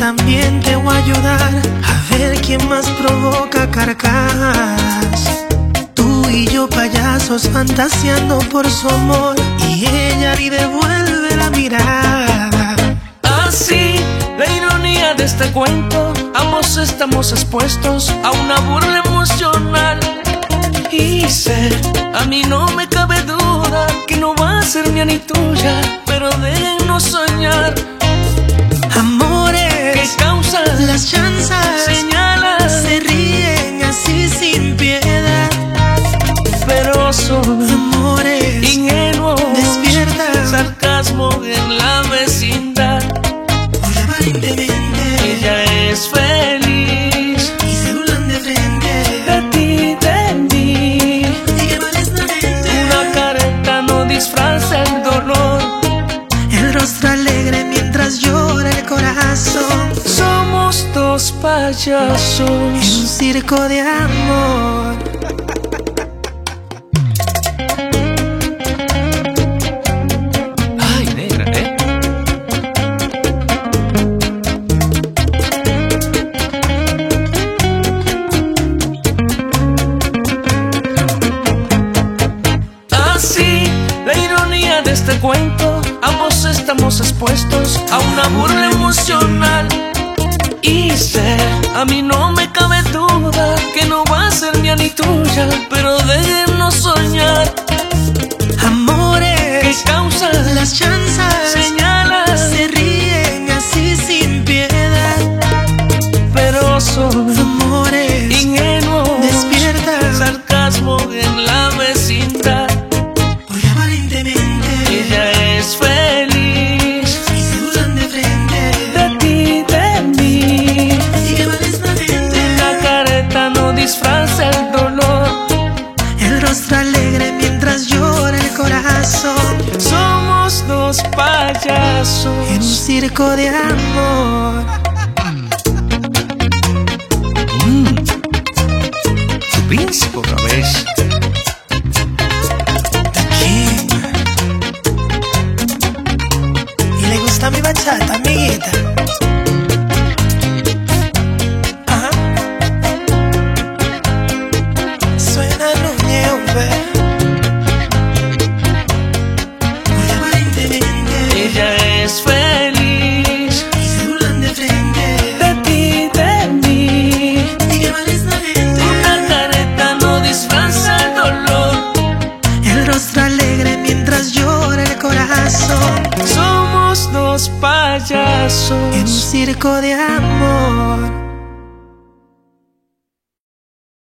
también te voy a ayudar a ver quién más provoca carcajadas. Tú y yo payasos fantaseando por su amor, y ella ni devuelve la mirada. Así, la ironía de este cuento, ambos estamos expuestos a una burla emocional. Y sé, a mí no me cabe duda que no va a ser mía ni tuya, pero déjennos soñar. Amores ¿Qué causan las chanzas? Señalan, se ríen así sin piedad. pero son Amores ingenuos, despiertan sarcasmo en la vecindad. muy aparentemente Ella es feliz y se burlan de frente. de ti, de mí. ¿Y qué mal es la gente? Una careta no disfraza el dolor. El rostro alegre mientras llora el corazón. Somos dos En payasos. un circo de amor. Ay, negra, Así, la ironía de este cuento, ambos estamos expuestos a una burla emocional. Y sé, a mí no me cabe duda que no va a ser mía ni tuya, pero déjennos soñar. Amores ¿Qué causan las chanzas? Señalan, Se ríen así sin piedad. pero son Amores ingenuos, despiertan sarcasmo en la vecindad. muy aparentemente Ella es feliz y se burlan de frente. de ti, de mí. ¿Y qué mal es la gente? La careta no disfraza el dolor. El rostro alegre mientras llora el corazón. Somos dos payasos. En un circo de amor. Su príncipe otra vez. The King. Y le gusta mi bachata, amiguita. Ajá. Suena Núñez, muy aparentemente Ella es feliz y se burlan de frente. de ti, de mí. ¿Y qué mal es la gente? Una careta no disfraza el dolor. El rostro alegre mientras llora el corazón. Somos dos En un payasos. circo de amor.